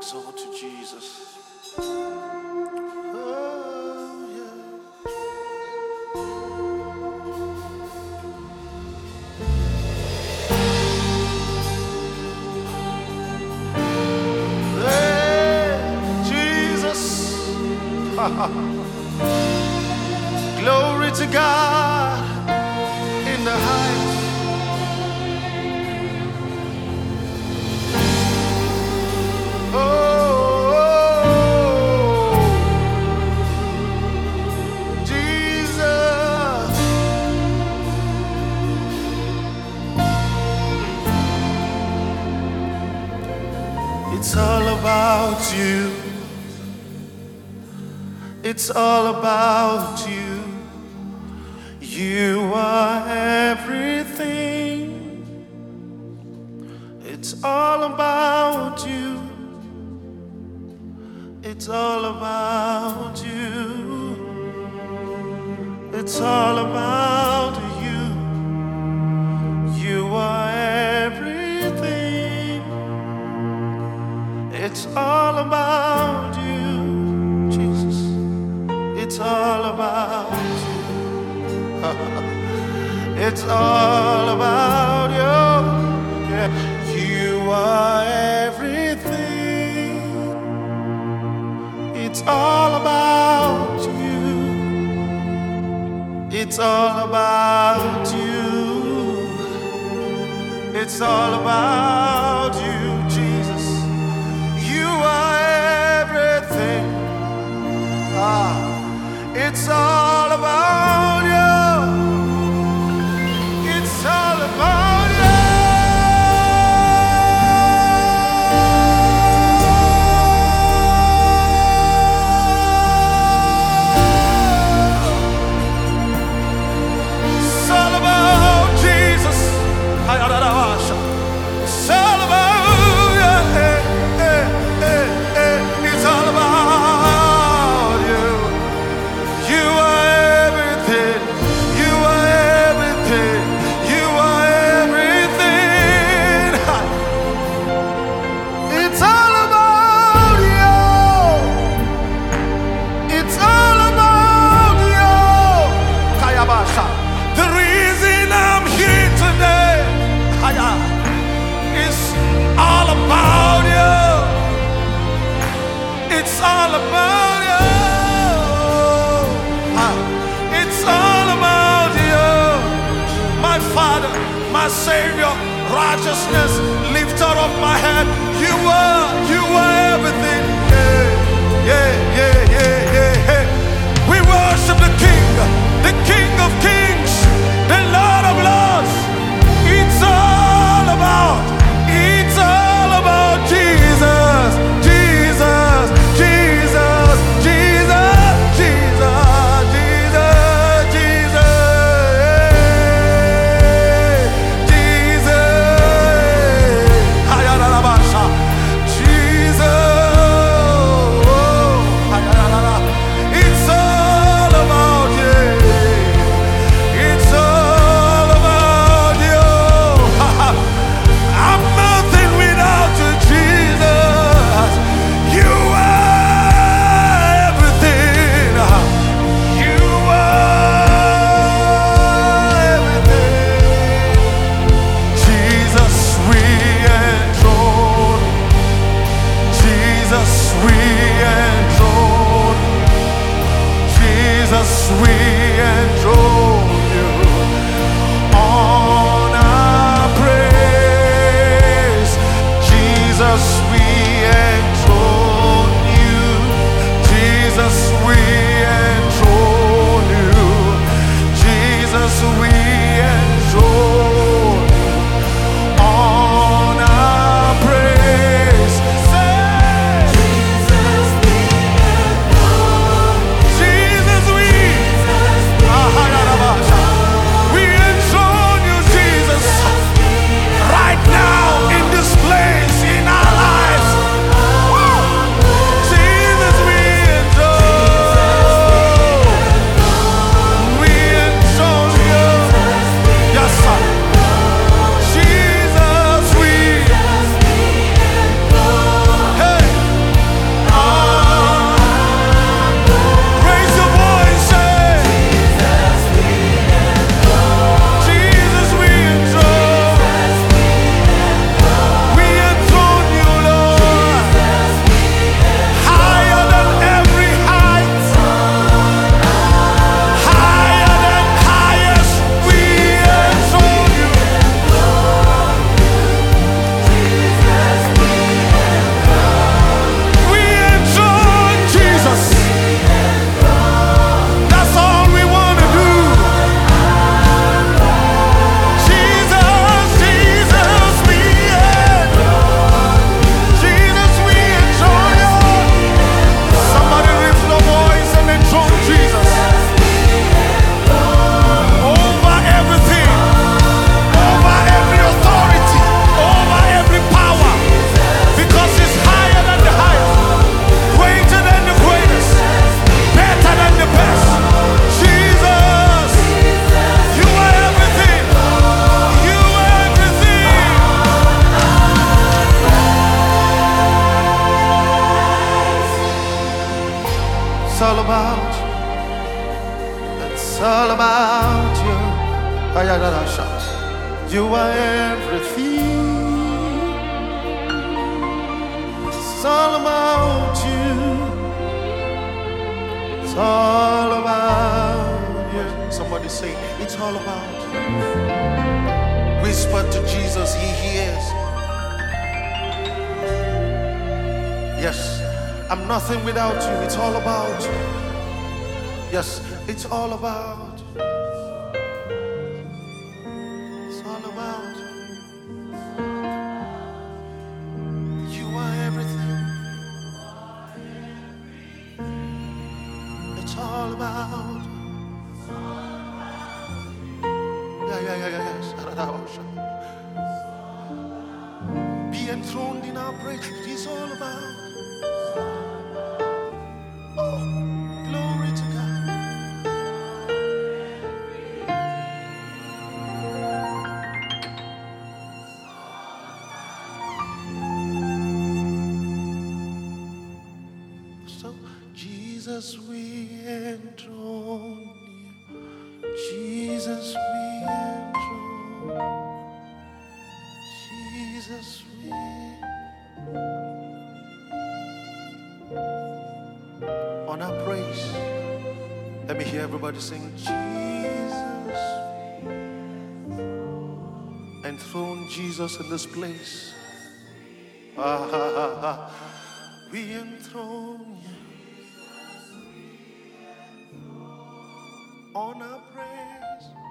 exalt you, Jesus. Oh, yeah. Hey, Jesus. Glory to God in the heights. It's all about you. It's all about you. You are everything. It's all about you. It's all about you. It's all about you. You are everything. It's all about you, Jesus. It's all about you. It's all about you. Yeah. You are everything. It's all about you. It's all about you. It's all about you, Jesus. You are everything. It's all about you. It's all about you. It's all about Jesus. It's all about you. It's all about you. You are everything. You are everything. You are everything. It's all about you. It's all about you. Kayabasha. The reason I'm here today is all about you. It's all about you. It's all about you. My Father, my Savior, righteousness, lifter of my head. You are everything. Yeah, yeah, yeah, yeah, yeah. We worship the King of Kings, the Lord of Lords. It's all about Jesus, Jesus, Jesus, Jesus, Jesus, Jesus, Jesus, Jesus, Hayalabasha, Jesus. It's all about you. It's all about you. I'm nothing without you, Jesus. You are everything. You are everything. Jesus, we enthroned. Jesus, we enthroned. Jesus, we enthroned you. Honor, praise. Jesus, we enthrone you. Jesus, we enthrone you. Jesus, we enthrone you. Honor, praise. Say, Jesus, we It's all about you. You are everything. It's all about you. It's all about you. Somebody say, it's all about you. Whisper to Jesus, he hears. Yes, I'm nothing without you. It's all about you. Yes, it's all about you. It's all about you. You are everything. It's all about you. Yeah. Be enthroned in our praise. It's all about. Oh, glory to God. So, Jesus, we enthrone you. Jesus, we enthrone. Jesus, we. On our praise, let me hear everybody sing, Jesus. Enthrone Jesus in this place. We enthrone you. On our praise.